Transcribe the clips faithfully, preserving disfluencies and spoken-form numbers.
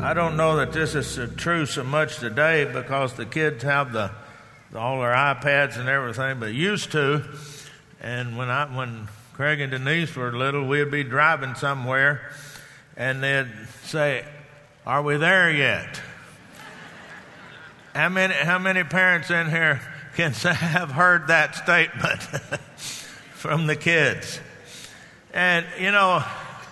I don't know that this is so true so much today because the kids have the all their iPads and everything, but used to. And when I when Craig and Denise were little, we'd be driving somewhere, and they'd say, "Are we there yet?" How many how many parents in here can say, have heard that statement from the kids? And you know,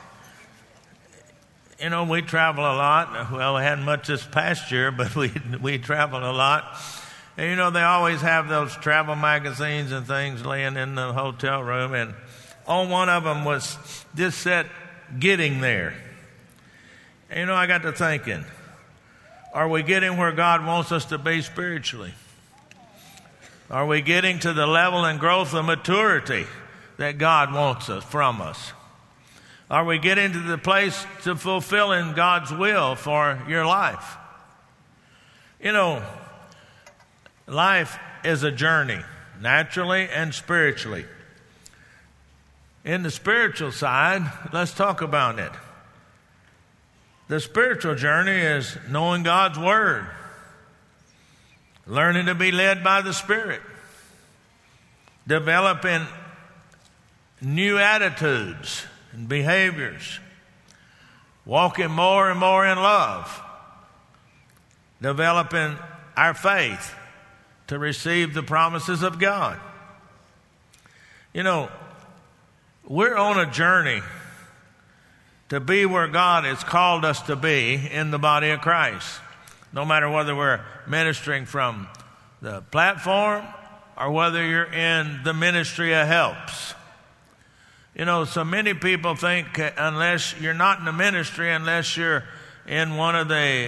you know, we travel a lot. Well, we hadn't much this past year, but we we traveled a lot. And you know, they always have those travel magazines and things laying in the hotel room, and on one of them was just said, "Getting there." And you know, I got to thinking, are we getting where God wants us to be spiritually? Are we getting to the level and growth of maturity that God wants us from us? Are we getting to the place to fulfilling God's will for your life? You know, life is a journey, naturally and spiritually. In the spiritual side, let's talk about it. The spiritual journey is knowing God's Word, learning to be led by the Spirit, developing new attitudes and behaviors, walking more and more in love, developing our faith to receive the promises of God. You know, we're on a journey to be where God has called us to be in the body of Christ. No matter whether we're ministering from the platform or whether you're in the ministry of helps. You know, so many people think unless you're not in the ministry, unless you're in one of the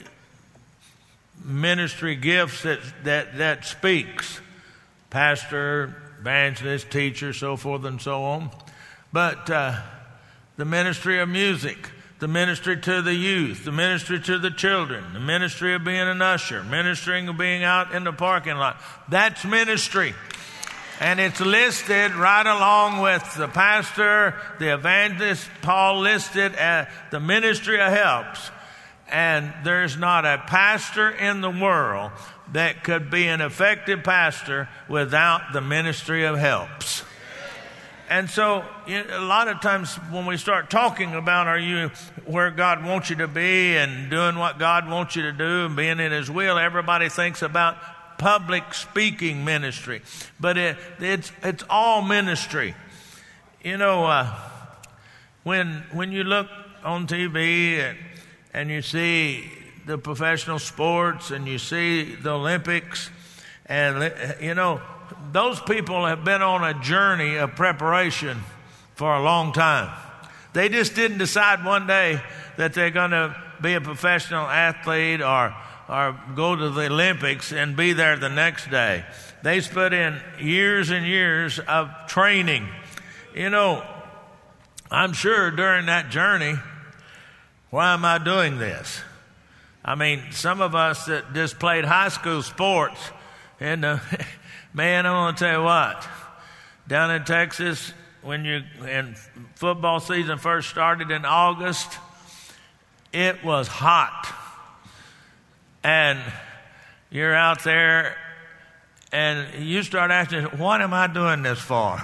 ministry gifts that that, that speaks, pastor, evangelist, teacher, so forth and so on. But uh, the ministry of music, the ministry to the youth, the ministry to the children, the ministry of being an usher, ministering of being out in the parking lot, that's ministry. And it's listed right along with the pastor, the evangelist. Paul listed as the ministry of helps. And there's not a pastor in the world that could be an effective pastor without the ministry of helps. And so you know, a lot of times when we start talking about are you where God wants you to be and doing what God wants you to do and being in His will, everybody thinks about public speaking ministry. But it, it's it's all ministry. You know, uh, when when you look on T V and, and you see the professional sports and you see the Olympics, and you know, those people have been on a journey of preparation for a long time. They just didn't decide one day that they're going to be a professional athlete or or go to the Olympics and be there the next day. They put in years and years of training. You know, I'm sure during that journey, why am I doing this? I mean, some of us that just played high school sports, and uh, man, I'm going to tell you what, down in Texas, when you and football season first started in August, it was hot. And you're out there and you start asking, what am I doing this for?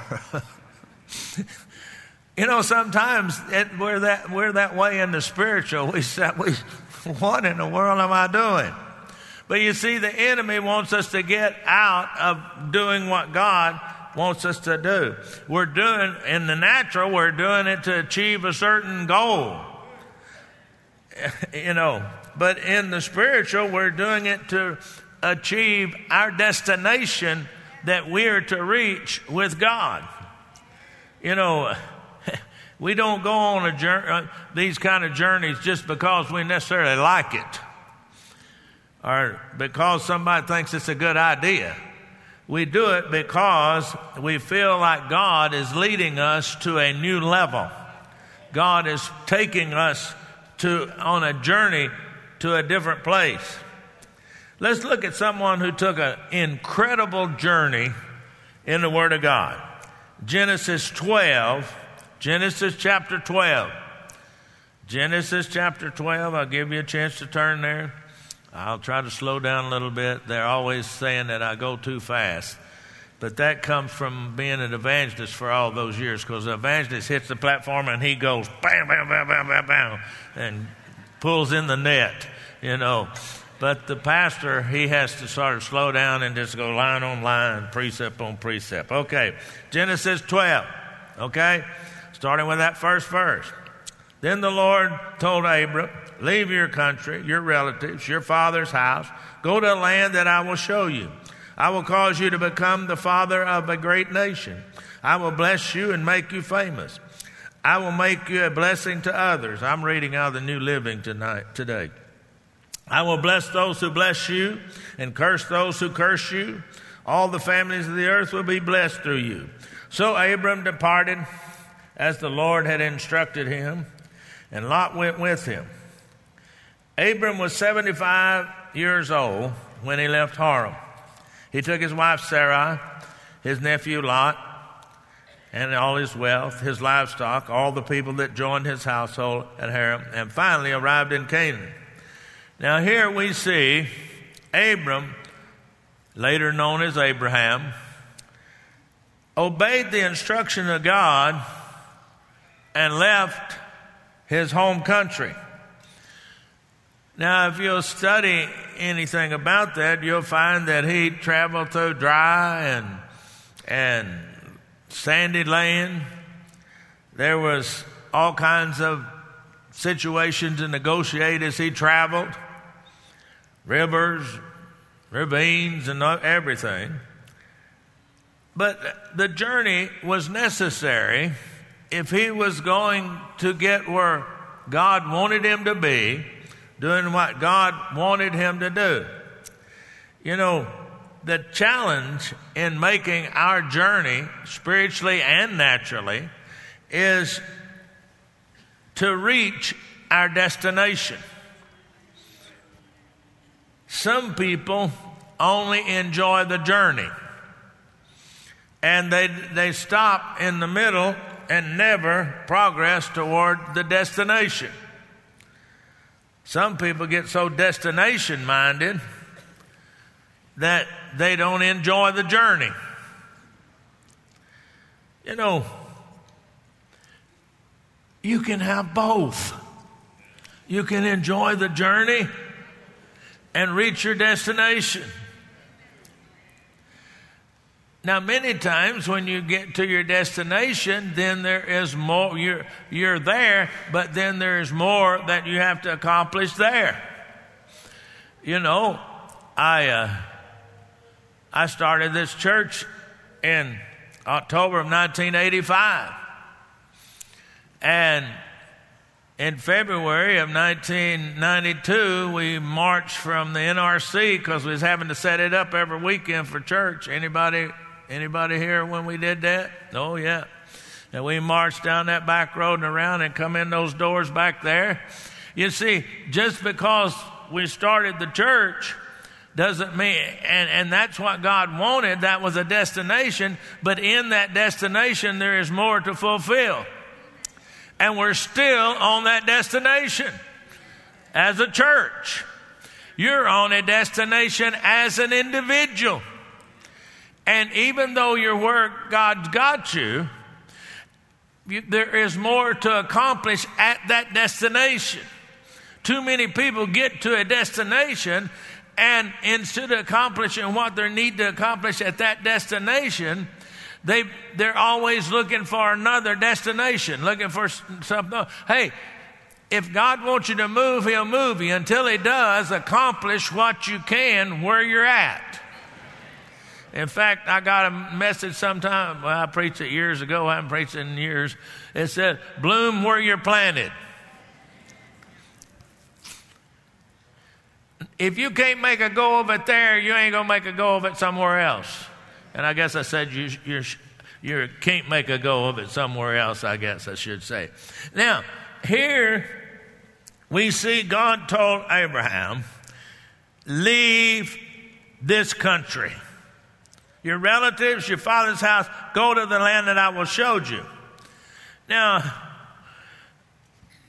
You know, sometimes it, we're that we're that way in the spiritual. We say, we, what in the world am I doing? But you see, the enemy wants us to get out of doing what God wants us to do. We're doing, in the natural, we're doing it to achieve a certain goal. You know, but in the spiritual, we're doing it to achieve our destination that we're to reach with God. You know, we don't go on a journey, these kind of journeys just because we necessarily like it or because somebody thinks it's a good idea. We do it because we feel like God is leading us to a new level. God is taking us to on a journey to a different place. Let's look at someone who took an incredible journey in the Word of God. Genesis twelve, Genesis chapter twelve. Genesis chapter twelve, I'll give you a chance to turn there. I'll try to slow down a little bit. They're always saying that I go too fast. But that comes from being an evangelist for all those years, because the evangelist hits the platform and he goes bam, bam, bam, bam, bam, bam, and pulls in the net, you know. But the pastor, he has to sort of slow down and just go line on line, precept on precept. Okay, Genesis twelve, okay, starting with that first verse. Then the Lord told Abram, leave your country, your relatives, your father's house, go to a land that I will show you. I will cause you to become the father of a great nation. I will bless you and make you famous. I will make you a blessing to others. I'm reading out of the New Living tonight, today. I will bless those who bless you and curse those who curse you. All the families of the earth will be blessed through you. So Abram departed as the Lord had instructed him, and Lot went with him. Abram was seventy-five years old when he left Haran. He took his wife Sarai, his nephew Lot, and all his wealth, his livestock, all the people that joined his household at Haran, and finally arrived in Canaan. Now here we see Abram, later known as Abraham, obeyed the instruction of God and left his home country. Now, if you'll study anything about that, you'll find that he traveled through dry and and sandy land. There was all kinds of situations to negotiate as he traveled, rivers, ravines, and everything. But the journey was necessary if he was going to get where God wanted him to be, doing what God wanted him to do. You know, the challenge in making our journey, spiritually and naturally, is to reach our destination. Some people only enjoy the journey, and they they stop in the middle and never progress toward the destination. Some people get so destination minded that they don't enjoy the journey. You know, you can have both. You can enjoy the journey and reach your destination. Now, many times when you get to your destination, then there is more. You're, you're there, but then there's more that you have to accomplish there. You know, I uh, I started this church in October of nineteen eighty-five. And in February of nineteen ninety-two, we marched from the N R C because we was having to set it up every weekend for church. Anybody anybody here when we did that? Oh, yeah. And we marched down that back road and around and come in those doors back there. You see, just because we started the church doesn't mean, and, and that's what God wanted. That was a destination. But in that destination, there is more to fulfill. And we're still on that destination as a church. You're on a destination as an individual. And even though you're where God's got you, you, there is more to accomplish at that destination. Too many people get to a destination, and instead of accomplishing what they need to accomplish at that destination, They, they're always looking for another destination, looking for something. Hey, if God wants you to move, He'll move you. Until He does, accomplish what you can where you're at. In fact, I got a message sometime, well, I preached it years ago, I haven't preached it in years. It said, bloom where you're planted. If you can't make a go of it there, you ain't going to make a go of it somewhere else. And I guess I said you you you can't make a go of it somewhere else, I guess I should say. Now, here we see God told Abraham, leave this country. Your relatives, your father's house, go to the land that I will show you. Now,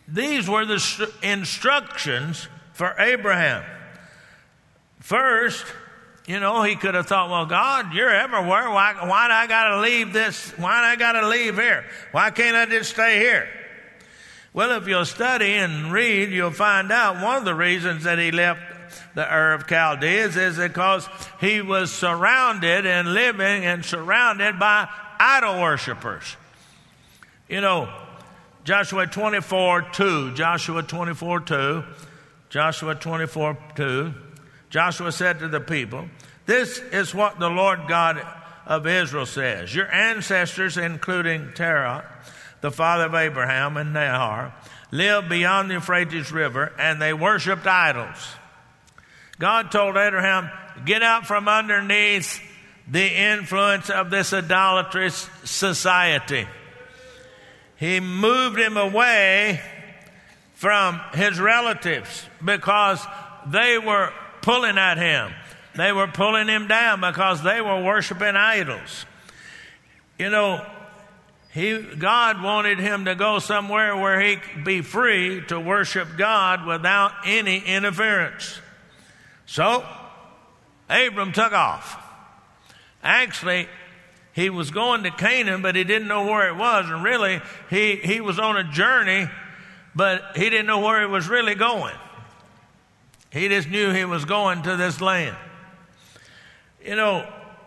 these were the instructions for Abraham. First, you know, he could have thought, well, God, you're everywhere. Why, why do I got to leave this? Why do I got to leave here? Why can't I just stay here? Well, if you'll study and read, you'll find out one of the reasons that he left the Ur of Chaldees is because he was surrounded and living and surrounded by idol worshipers. You know, Joshua twenty-four two, Joshua twenty-four two, Joshua twenty-four two, Joshua said to the people, this is what the Lord God of Israel says. Your ancestors, including Terah, the father of Abraham, and Nahor, lived beyond the Euphrates River, and they worshipped idols. God told Abraham, get out from underneath the influence of this idolatrous society. He moved him away from his relatives because they were pulling at him. They were pulling him down because they were worshiping idols. You know, he, God wanted him to go somewhere where he could be free to worship God without any interference. So, Abram took off. Actually, he was going to Canaan, but he didn't know where it was. And really, he, he was on a journey, but he didn't know where he was really going. He just knew he was going to this land. You know,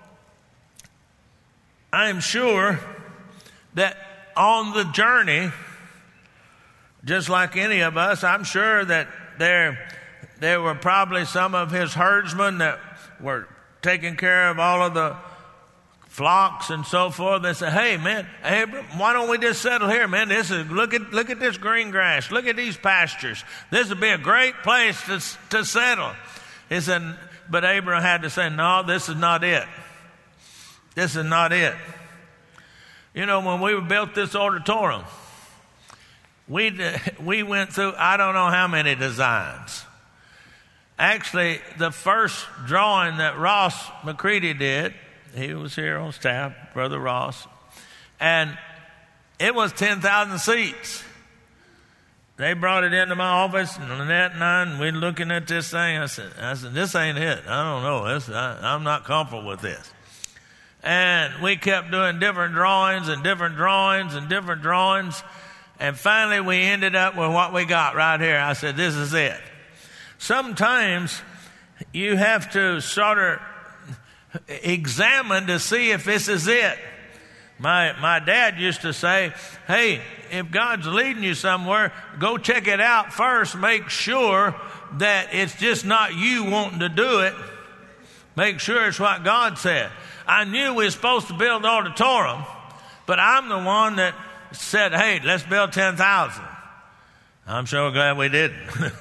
I'm sure that on the journey, just like any of us, I'm sure that there, there were probably some of his herdsmen that were taking care of all of the flocks and so forth. They said, hey, man, Abram, why don't we just settle here, man? This is, look at, look at this green grass. Look at these pastures. This would be a great place to, to settle. He said, but Abram had to say, no, this is not it. This is not it. You know, when we built this auditorium, we, we went through, I don't know how many designs. Actually, the first drawing that Ross McCready did, he was here on staff, Brother Ross, and it was ten thousand seats. They brought it into my office, and Lynette and I, and we're looking at this thing. I said, I said, this ain't it. I don't know. This, I, I'm not comfortable with this. And we kept doing different drawings and different drawings and different drawings. And finally, we ended up with what we got right here. I said, this is it. Sometimes you have to sort of examine to see if this is it. My my dad used to say, hey, if God's leading you somewhere, go check it out first. Make sure that it's just not you wanting to do it. Make sure it's what God said. I knew we were supposed to build an auditorium, but I'm the one that said, hey, let's build ten thousand. I'm sure glad we didn't.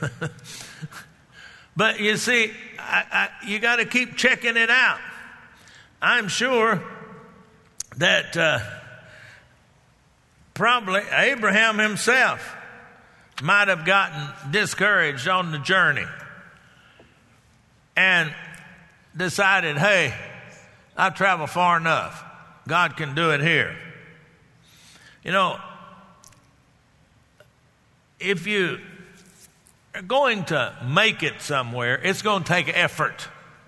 But you see, I, I, you got to keep checking it out. I'm sure that uh, probably Abraham himself might have gotten discouraged on the journey and decided, hey, I've traveled far enough. God can do it here. You know, if you are going to make it somewhere, it's going to take effort.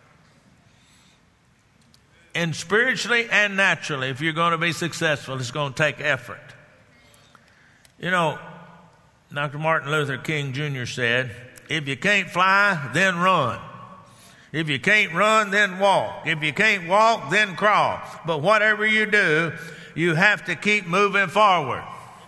And spiritually and naturally, if you're going to be successful, it's going to take effort. You know, Doctor Martin Luther King Junior said, if you can't fly, then run. If you can't run, then walk. If you can't walk, then crawl. But whatever you do, you have to keep moving forward.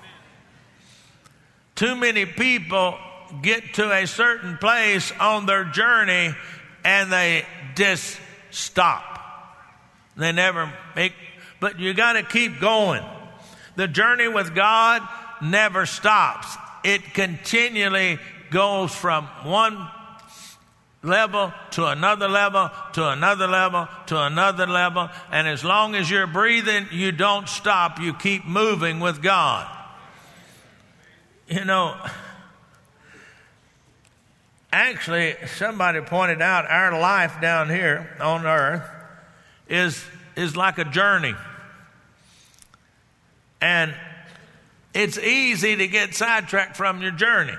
Too many people get to a certain place on their journey and they just stop. They never make, but you got to keep going. The journey with God never stops. It continually goes from one level to another level to another level to another level. And as long as you're breathing, you don't stop. You keep moving with God. You know, actually, somebody pointed out our life down here on earth is, is like a journey. And it's easy to get sidetracked from your journey.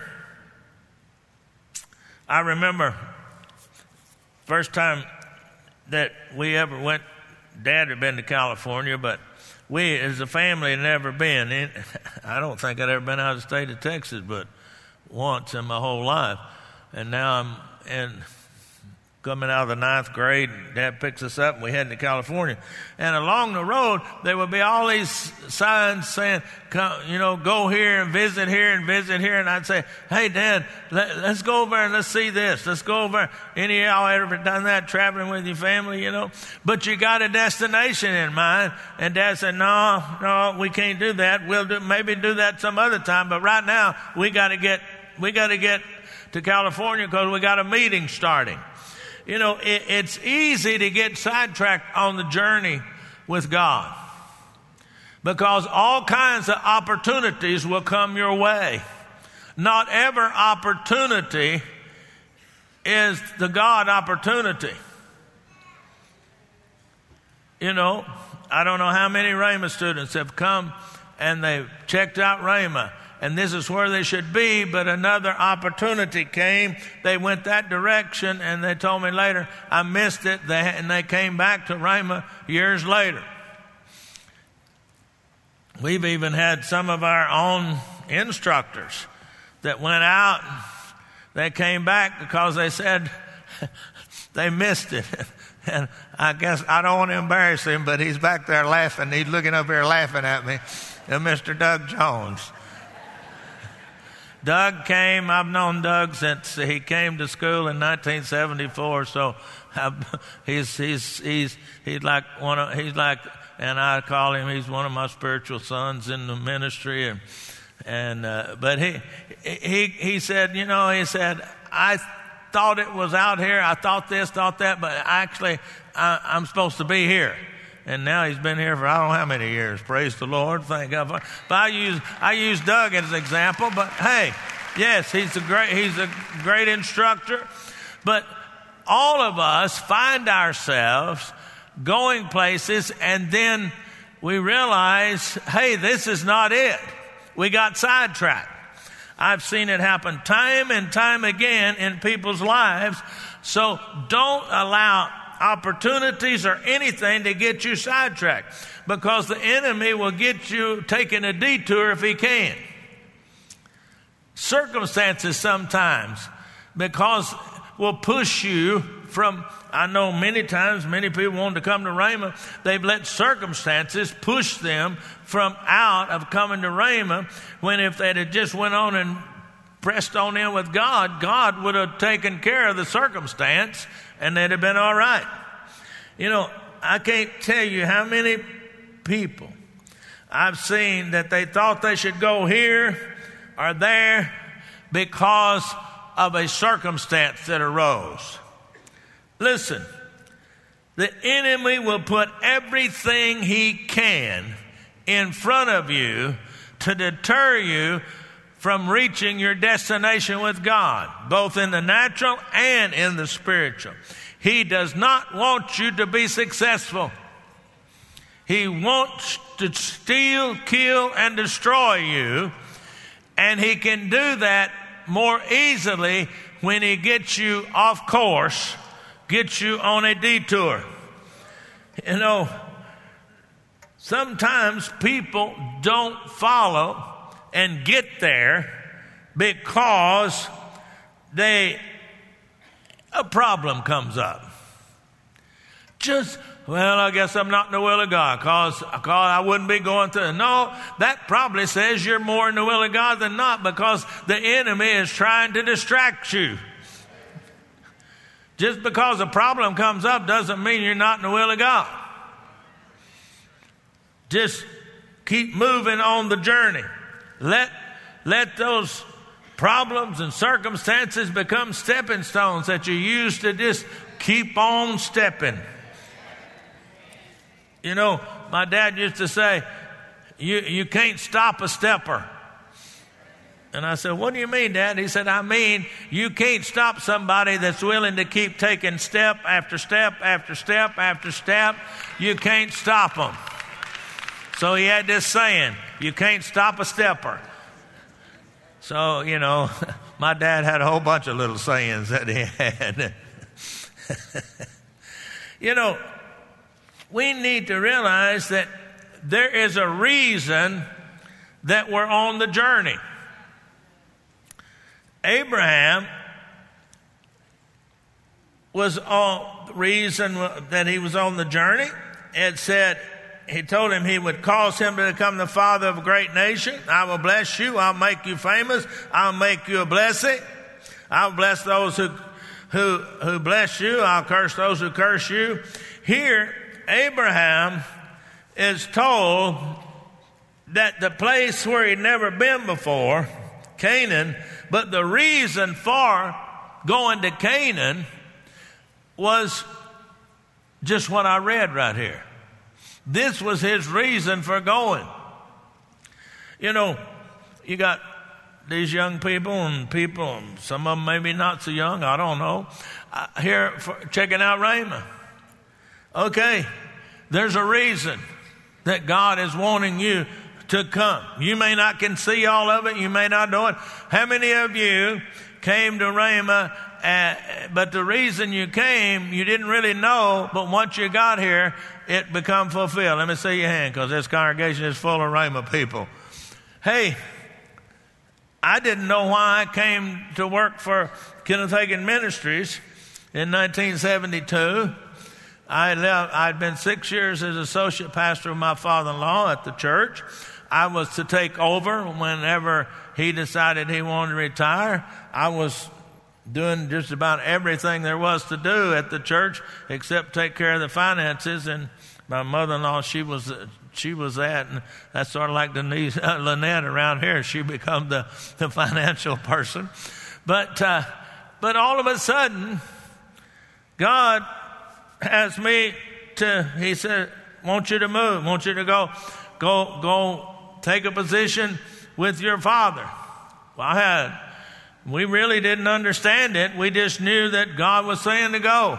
I remember first time that we ever went, Dad had been to California, but we as a family had never been. In, I don't think I'd ever been out of the state of Texas, but once in my whole life. And now I'm in, coming out of the ninth grade, Dad picks us up and we head to California. And along the road, there would be all these signs saying, come, you know, go here and visit here and visit here. And I'd say, hey, Dad, let, let's go over and let's see this. Let's go over. Any of y'all ever done that, traveling with your family, you know? But you got a destination in mind. And Dad said, no, no, we can't do that. We'll do, maybe do that some other time. But right now, we got to get, we got to get to California because we got a meeting starting. You know, it, it's easy to get sidetracked on the journey with God because all kinds of opportunities will come your way. Not every opportunity is the God opportunity. You know, I don't know how many Rhema students have come and they've checked out Rhema. And this is where they should be, but another opportunity came. They went that direction, and they told me later, I missed it, they, and they came back to Rhema years later. We've even had some of our own instructors that went out, they came back because they said they missed it. And I guess I don't want to embarrass him, but he's back there laughing. He's looking up here laughing at me, and Mister Doug Jones. Doug came, I've known Doug since he came to school in nineteen seventy-four, so I've, he's, he's, he's, he's like one of, he's like, and I call him, he's one of my spiritual sons in the ministry. And, and, uh, but he, he, he said, you know, he said, I thought it was out here. I thought this, thought that, but actually I, I'm supposed to be here. And now he's been here for I don't know how many years. Praise the Lord. Thank God for it. But I use I use Doug as an example. But hey, yes, he's a great he's a great instructor. But all of us find ourselves going places, and then we realize, hey, this is not it. We got sidetracked. I've seen it happen time and time again in people's lives. So don't allow opportunities or anything to get you sidetracked, because the enemy will get you taking a detour if he can. Circumstances sometimes, because will push you from, I know many times many people want to come to Rhema, they've let circumstances push them from out of coming to Rhema, when if they'd have just went on and pressed on in with God, God would have taken care of the circumstance and they'd have been all right. You know, I can't tell you how many people I've seen that they thought they should go here or there because of a circumstance that arose. Listen, the enemy will put everything he can in front of you to deter you from reaching your destination with God, both in the natural and in the spiritual. He does not want you to be successful. He wants to steal, kill, and destroy you, and he can do that more easily when he gets you off course, gets you on a detour. You know, sometimes people don't follow and get there because they a problem comes up. Just, well, I guess I'm not in the will of God because I wouldn't be going through. No, that probably says you're more in the will of God than not, because the enemy is trying to distract you. Just because a problem comes up doesn't mean you're not in the will of God. Just keep moving on the journey. Let, let those problems and circumstances become stepping stones that you use to just keep on stepping. You know, my dad used to say, you, you can't stop a stepper. And I said, what do you mean, Dad? He said, I mean, you can't stop somebody that's willing to keep taking step after step after step after step. You can't stop them. So he had this saying, you can't stop a stepper. So, you know, my dad had a whole bunch of little sayings that he had. You know, we need to realize that there is a reason that we're on the journey. Abraham was on the reason that he was on the journey. It said, he told him he would cause him to become the father of a great nation. I will bless you. I'll make you famous. I'll make you a blessing. I'll bless those who, who, who bless you. I'll curse those who curse you. Here, Abraham is told that the place where he'd never been before, Canaan, but the reason for going to Canaan was just what I read right here. This was his reason for going. You know, you got these young people and people, some of them maybe not so young, I don't know, uh, here for checking out Rhema. Okay, there's a reason that God is wanting you to come. You may not can see all of it. You may not know it. How many of you came to Rhema, uh, but the reason you came, you didn't really know, but once you got here, it become fulfilled? Let me see your hand, because this congregation is full of Rhema people. Hey, I didn't know why I came to work for Kenneth Hagin Ministries in nineteen seventy-two. I left, I'd been six years as associate pastor of my father-in-law at the church. I was to take over whenever he decided he wanted to retire. I was doing just about everything there was to do at the church except take care of the finances. And my mother-in-law, she was she was that, and that's sort of like Denise uh, Lynette around here. She became the, the financial person. But uh, but all of a sudden, God asked me to. He said, "Want you to move? Want you to go, go, go, take a position with your father." Well, I had. We really didn't understand it. We just knew that God was saying to go.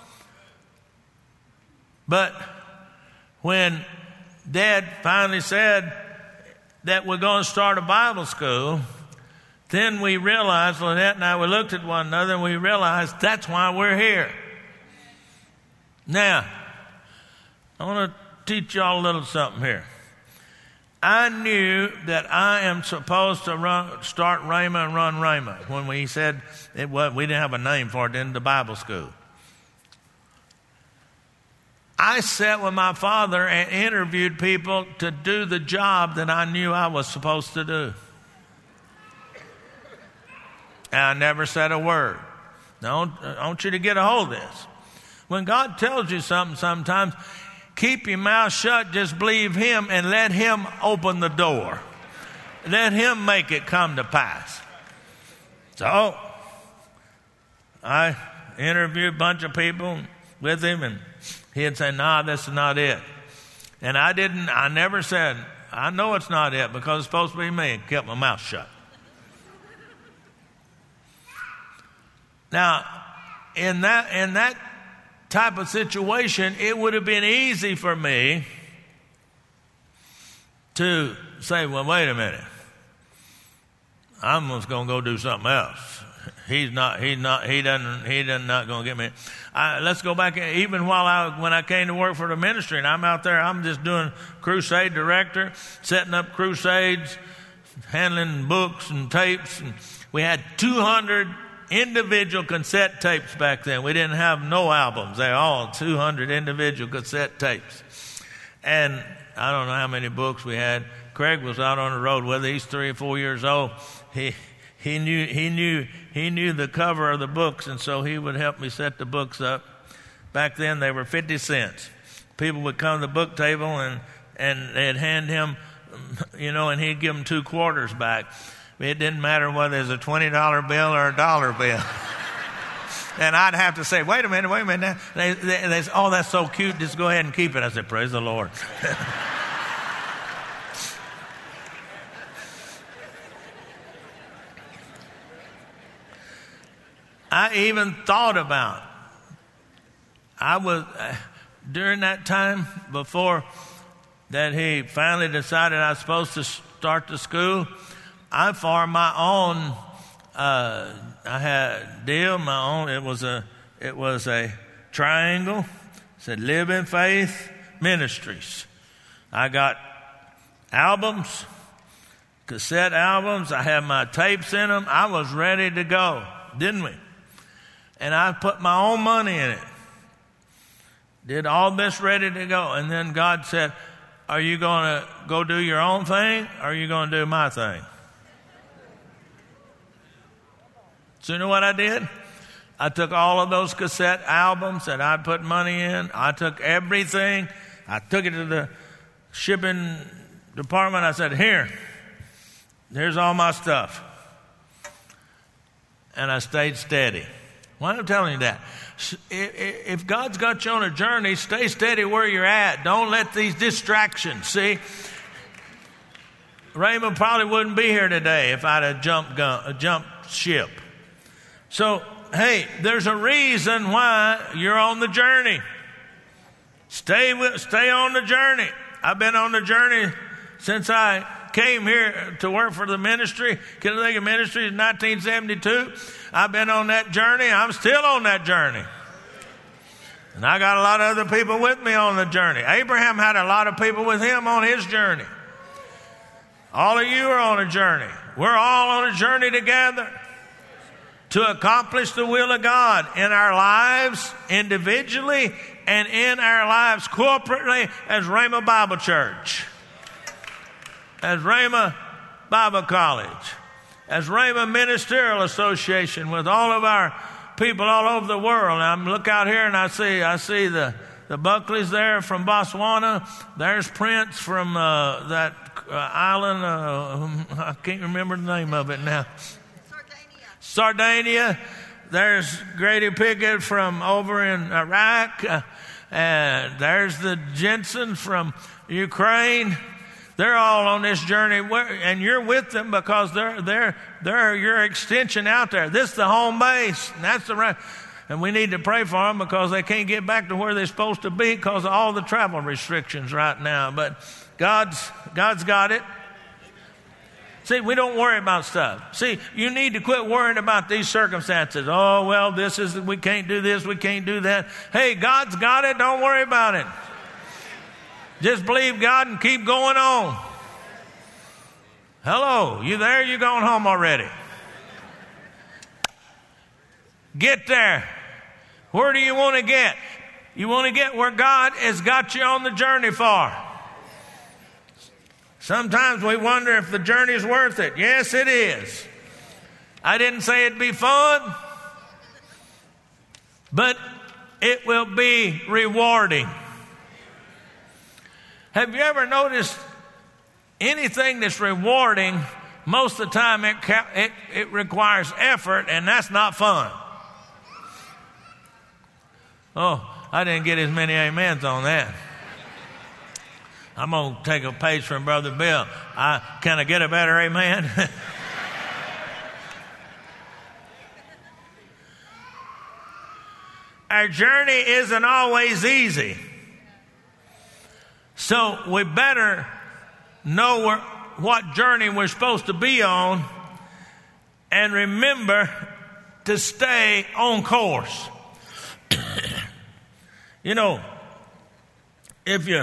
But when Dad finally said that we're going to start a Bible school, then we realized, Lynette and I, we looked at one another and we realized that's why we're here. Now, I want to teach y'all a little something here. I knew that I am supposed to run, start Rhema and run Rhema. When we said it was, we didn't have a name for it in the Bible school. I sat with my father and interviewed people to do the job that I knew I was supposed to do. And I never said a word. Now, I want you to get a hold of this. When God tells you something sometimes, keep your mouth shut, just believe Him and let Him open the door. Let Him make it come to pass. So, I interviewed a bunch of people with him, and he'd say, "Nah, this is not it." And I didn't, I never said, "I know it's not it because it's supposed to be me," and kept my mouth shut. Now, in that, in that type of situation, it would have been easy for me to say, "Well, wait a minute. I'm just going to go do something else. He's not, he's not, he doesn't, he doesn't not going to get me." I, let's go back. Even while I, when I came to work for the ministry, and I'm out there, I'm just doing crusade director, setting up crusades, handling books and tapes. And we had two hundred individual cassette tapes back then. We didn't have no albums. They were all two hundred individual cassette tapes. And I don't know how many books we had. Craig was out on the road with it. He's three or four years old. He he knew he knew he knew the cover of the books, and so he would help me set the books up. Back then they were fifty cents. People would come to the book table and and they'd hand him, you know, and he'd give them two quarters back. It didn't matter whether it was a twenty dollar bill or a dollar bill. And I'd have to say, "Wait a minute, wait a minute." They, they, they say, "Oh, that's so cute. Just go ahead and keep it." I said, "Praise the Lord." I even thought about, I was, uh, during that time before that he finally decided I was supposed to start the school, I formed my own. Uh, I had a deal my own. It was a it was a triangle. It said Live in Faith Ministries. I got albums, cassette albums. I had my tapes in them. I was ready to go, didn't we? And I put my own money in it. Did all this ready to go. And then God said, are you going to go do your own thing, or are you going to do my thing? So you know what I did? I took all of those cassette albums that I put money in. I took everything. I took it to the shipping department. I said, here, here's all my stuff. And I stayed steady. Why am I telling you that? If God's got you on a journey, stay steady where you're at. Don't let these distractions, see? Raymond probably wouldn't be here today if I'd have jumped, gun, jumped ship. So, hey, there's a reason why you're on the journey. Stay with, stay on the journey. I've been on the journey since I came here to work for the ministry, Kinnigan Ministry, in nineteen seventy-two. I've been on that journey. I'm still on that journey. And I got a lot of other people with me on the journey. Abraham had a lot of people with him on his journey. All of you are on a journey. We're all on a journey together to accomplish the will of God in our lives individually and in our lives corporately as Rhema Bible Church, as Rhema Bible College, as Rhema Ministerial Association, with all of our people all over the world. I look out here and I see I see the, the Buckleys there from Botswana. There's Prince from uh, that uh, island. Uh, I can't remember the name of it now. Sardinia. There's Grady Pickett from over in Iraq. Uh, and there's the Jensen from Ukraine. They're all on this journey, and you're with them because they're they're they're your extension out there. This is the home base, and that's the right. And we need to pray for them because they can't get back to where they're supposed to be because of all the travel restrictions right now. But God's God's got it. See, we don't worry about stuff. See, you need to quit worrying about these circumstances. Oh, well, this is, we can't do this, we can't do that. Hey, God's got it. Don't worry about it. Just believe God and keep going on. Hello, you there? You going home already? Get there. Where do you want to get? You want to get where God has got you on the journey for. Sometimes we wonder if the journey is worth it. Yes, it is. I didn't say it'd be fun, but it will be rewarding. Have you ever noticed anything that's rewarding, most of the time it, it, it requires effort, and that's not fun? Oh, I didn't get as many amens on that. I'm going to take a page from Brother Bill. I, can I get a better amen? Our journey isn't always easy. So we better know where, what journey we're supposed to be on, and remember to stay on course. You know, if you're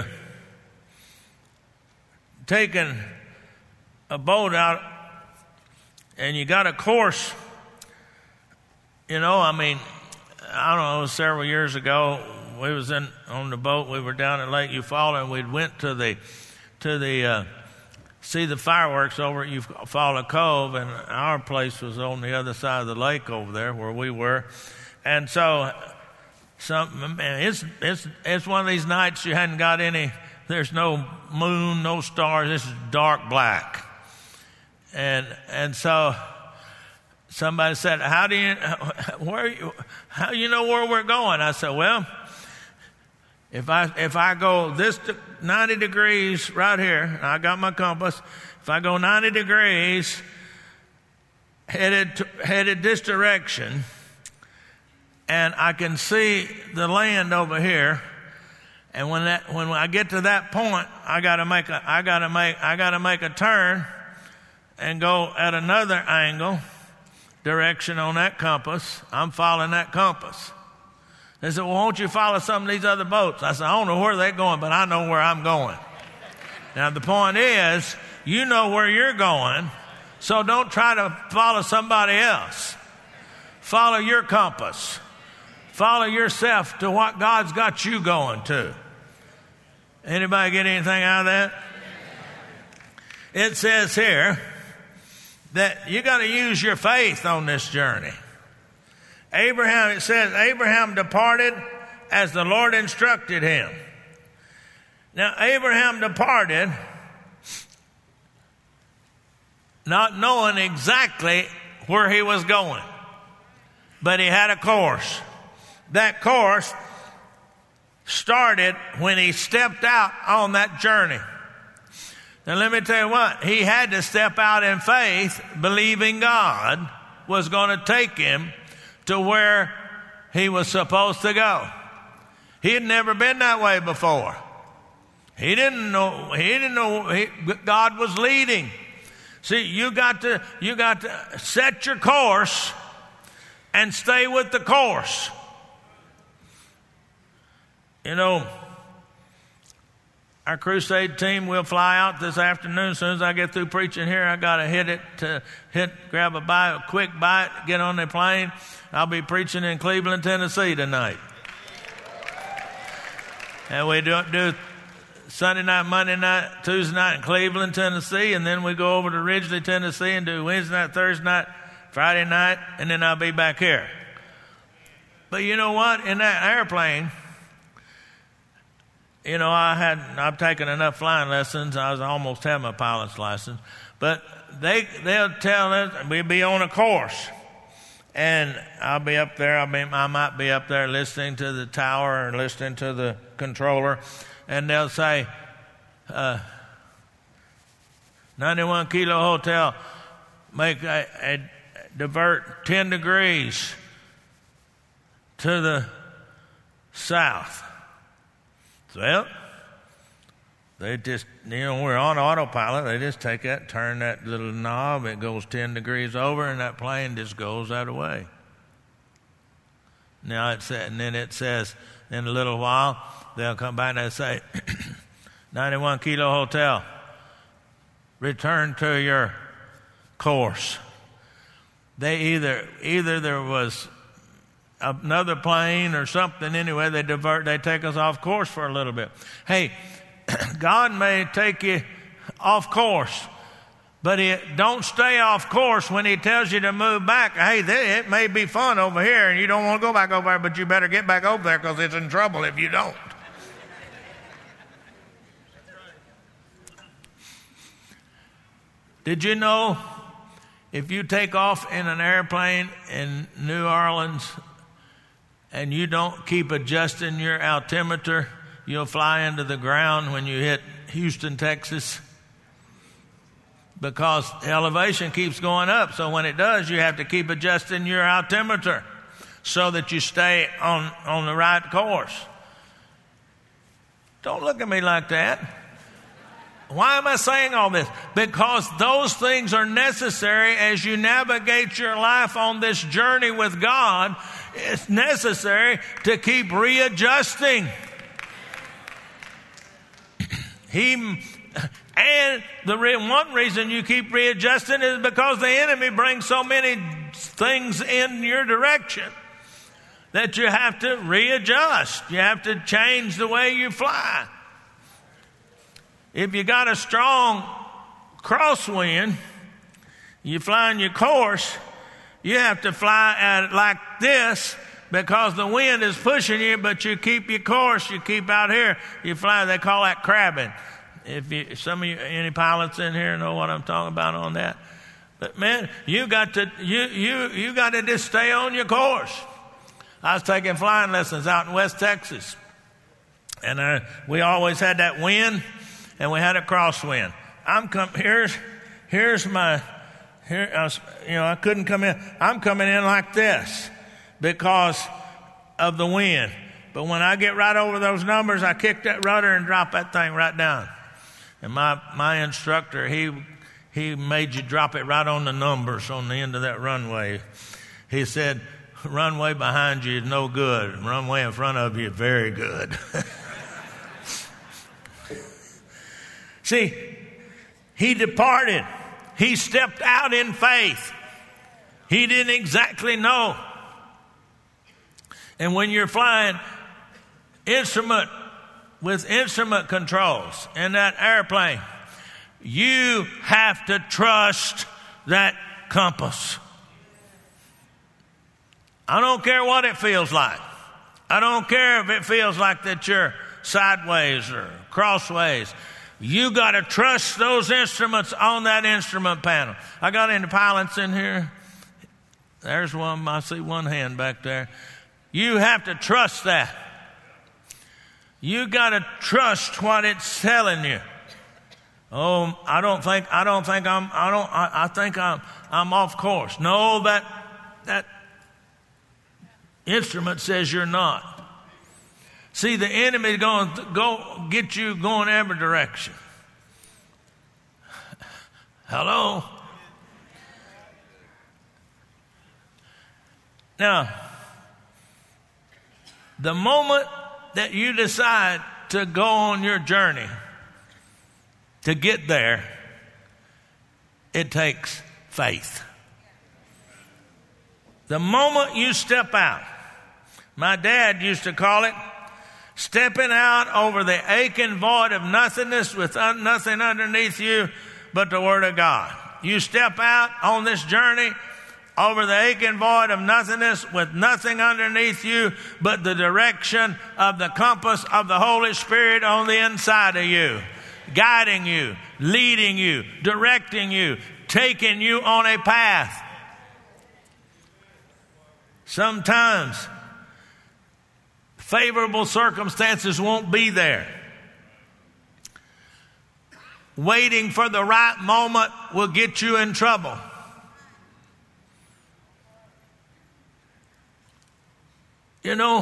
taking a boat out and you got a course, you know, I mean, I don't know, several years ago, we was in on the boat. We were down at Lake Eufaula, and we went to the to the uh, see the fireworks over at Eufaula Cove, and our place was on the other side of the lake over there where we were. And so, some man, it's it's it's one of these nights you hadn't got any. There's no moon, no stars. This is dark black, and and so. Somebody said, "How do you where you, how you know where we're going?" I said, "Well, if I if I go this ninety degrees right here, and I got my compass. If I go ninety degrees headed to, headed this direction, and I can see the land over here, And when that, when I get to that point, I gotta make a, I gotta make, I gotta make a turn and go at another angle, direction on that compass. I'm following that compass. They said, well, won't you follow some of these other boats? I said, I don't know where they're going, but I know where I'm going. Now, the point is, you know where you're going, so don't try to follow somebody else. Follow your compass. Follow yourself to what God's got you going to. Anybody get anything out of that? It says here that you got to use your faith on this journey. Abraham, it says, Abraham departed as the Lord instructed him. Now, Abraham departed not knowing exactly where he was going, but he had a course. That course started when he stepped out on that journey. Now, let me tell you what, he had to step out in faith, believing God was going to take him to where he was supposed to go. He had never been that way before. He didn't know, he didn't know he, God was leading. See, you got to, you got to set your course and stay with the course. You know, our crusade team will fly out this afternoon. As soon as I get through preaching here, I got to hit it, to hit, grab a bite, a quick bite, get on the plane. I'll be preaching in Cleveland, Tennessee tonight. And we do, do Sunday night, Monday night, Tuesday night in Cleveland, Tennessee, and then we go over to Ridgely, Tennessee, and do Wednesday night, Thursday night, Friday night, and then I'll be back here. But you know what? In that airplane, you know, I had, I've taken enough flying lessons. I was almost had my pilot's license. But they, they'll tell us, we'll be on a course. And I'll be up there, I'll be, I might be up there listening to the tower or listening to the controller. And they'll say, uh, ninety-one Kilo Hotel, make a, a divert ten degrees to the south. Well, they just, you know, we're on autopilot. They just take that, turn that little knob. It goes ten degrees over, and that plane just goes that way. Now it said, and then it says, in a little while, they'll come back and they'll say, ninety-one Kilo Hotel, return to your course. They either, either there was another plane or something. Anyway, they divert, they take us off course for a little bit. Hey, God may take you off course, but it, don't stay off course when he tells you to move back. Hey, they, it may be fun over here and you don't want to go back over there, but you better get back over there because it's in trouble if you don't. Did you know if you take off in an airplane in New Orleans and you don't keep adjusting your altimeter, you'll fly into the ground when you hit Houston, Texas? Because elevation keeps going up. So when it does, you have to keep adjusting your altimeter so that you stay on, on the right course. Don't look at me like that. Why am I saying all this? Because those things are necessary as you navigate your life on this journey with God. It's necessary to keep readjusting. He, and the re, one reason you keep readjusting is because the enemy brings so many things in your direction that you have to readjust. You have to change the way you fly. If you got a strong crosswind, you fly in your course, you have to fly at it like this because the wind is pushing you, but you keep your course, you keep out here, you fly. They call that crabbing. If you, some of you, any pilots in here know what I'm talking about on that. But man, you got to, you, you, you got to just stay on your course. I was taking flying lessons out in West Texas, and uh, we always had that wind. And we had a crosswind. I'm come here's here's my here. I was, you know, I couldn't come in. I'm coming in like this because of the wind. But when I get right over those numbers, I kick that rudder and drop that thing right down. And my, my instructor, he, he made you drop it right on the numbers on the end of that runway. He said, runway behind you is no good. Runway in front of you is very good. See, he departed. He stepped out in faith. He didn't exactly know. And when you're flying instrument with instrument controls in that airplane, you have to trust that compass. I don't care what it feels like. I don't care if it feels like that you're sideways or crossways. You got to trust those instruments on that instrument panel. I got any pilots in here? There's one. I see one hand back there. You have to trust that. You got to trust what it's telling you. Oh, I don't think. I don't think I'm. I don't. I, I think I'm. I'm off course. No, that that instrument says you're not. See, the enemy is going to go get you going every direction. Hello? Now, the moment that you decide to go on your journey to get there, it takes faith. The moment you step out, my dad used to call it stepping out over the aching void of nothingness with un- nothing underneath you but the Word of God. You step out on this journey over the aching void of nothingness with nothing underneath you but the direction of the compass of the Holy Spirit on the inside of you, guiding you, leading you, directing you, taking you on a path. Sometimes favorable circumstances won't be there. Waiting for the right moment will get you in trouble. You know,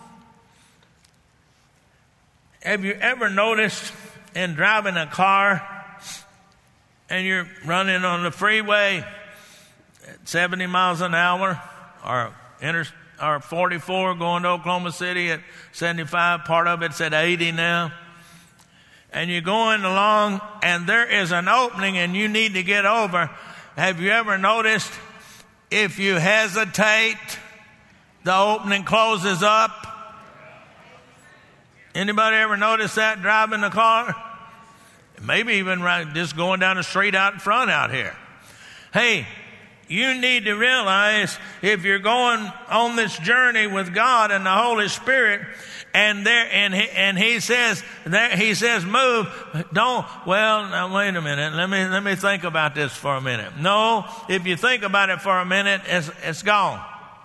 have you ever noticed in driving a car and you're running on the freeway at seventy miles an hour or inter or forty-four going to Oklahoma City at seventy-five, part of it's at eighty now. And you're going along and there is an opening and you need to get over. Have you ever noticed if you hesitate, the opening closes up? Anybody ever notice that driving the car? Maybe even right, just going down the street out in front out here. Hey, you need to realize if you're going on this journey with God and the Holy Spirit, and there and he, and He says there He says move, don't. Well, now wait a minute. Let me let me think about this for a minute. No, if you think about it for a minute, it's it's gone.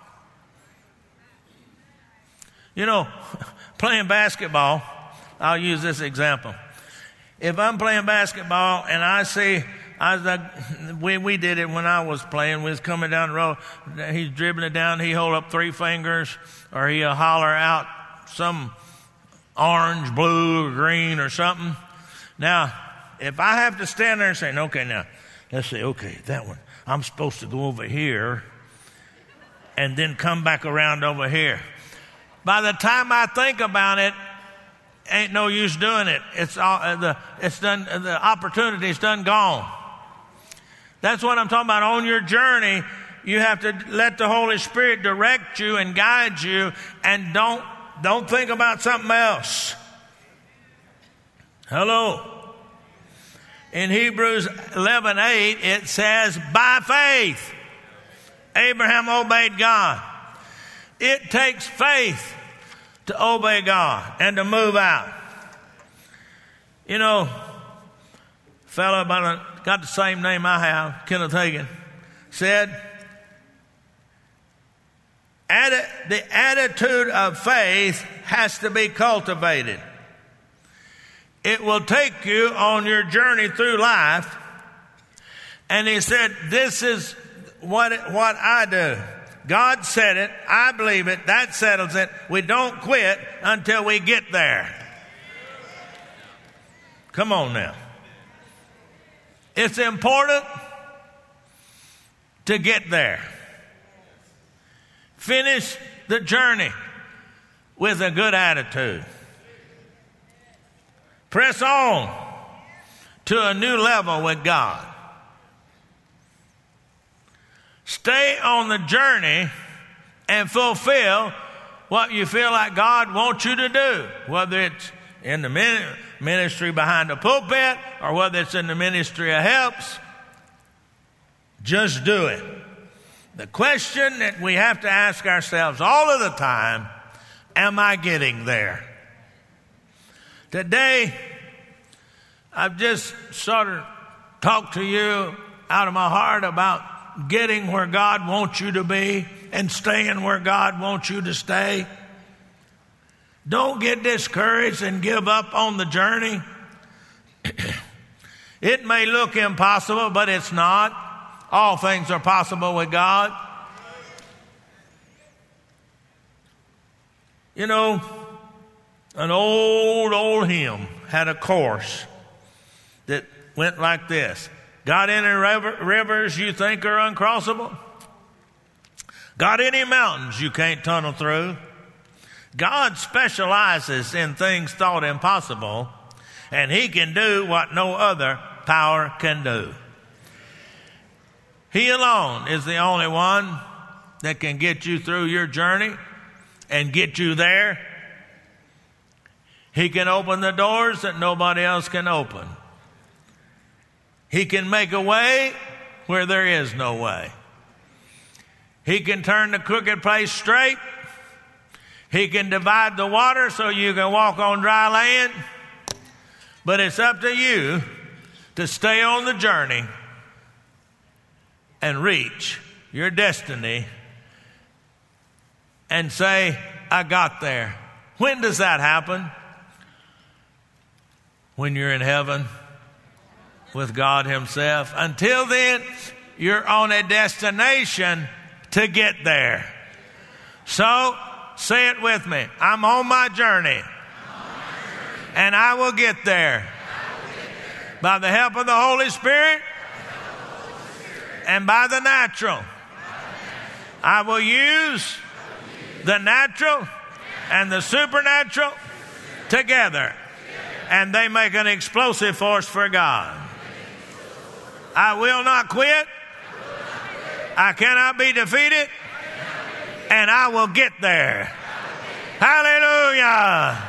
You know, playing basketball. I'll use this example. If I'm playing basketball and I see. I was like, we, we did it when I was playing. We was coming down the road. He's dribbling it down. He hold up three fingers or he'll holler out some orange, blue, or green or something. Now, if I have to stand there and say, okay, now, let's say, okay, that one. I'm supposed to go over here and then come back around over here. By the time I think about it, ain't no use doing it. It's all, uh, the, it's done, the opportunity's done gone. That's what I'm talking about. On your journey, you have to let the Holy Spirit direct you and guide you, and don't don't think about something else. Hello. In Hebrews eleven eight, it says, by faith, Abraham obeyed God. It takes faith to obey God and to move out. You know, a fellow about a got the same name I have, Kenneth Hagin, said, the attitude of faith has to be cultivated. It will take you on your journey through life. And he said, this is what, what I do. God said it. I believe it. That settles it. We don't quit until we get there. Come on now. It's important to get there. Finish the journey with a good attitude. Press on to a new level with God. Stay on the journey and fulfill what you feel like God wants you to do, whether it's in the ministry behind the pulpit or whether it's in the ministry of helps. Just do it. The question that we have to ask ourselves all of the time, am I getting there? Today, I've just sort of talked to you out of my heart about getting where God wants you to be and staying where God wants you to stay. Don't get discouraged and give up on the journey. It may look impossible, but it's not. All things are possible with God. You know, an old, old hymn had a chorus that went like this. Got any river, rivers you think are uncrossable? Got any mountains you can't tunnel through? God specializes in things thought impossible, and He can do what no other power can do. He alone is the only one that can get you through your journey and get you there. He can open the doors that nobody else can open. He can make a way where there is no way. He can turn the crooked place straight. He can divide the water so you can walk on dry land. But it's up to you to stay on the journey and reach your destiny and say, I got there. When does that happen? When you're in heaven with God Himself. Until then, you're on a destination to get there. So, say it with me. I'm on my journey. And I will get there. By the help of the Holy Spirit and by the natural. I will use the natural and the supernatural together. And they make an explosive force for God. I will not quit. I cannot be defeated. And I will get there. Hallelujah.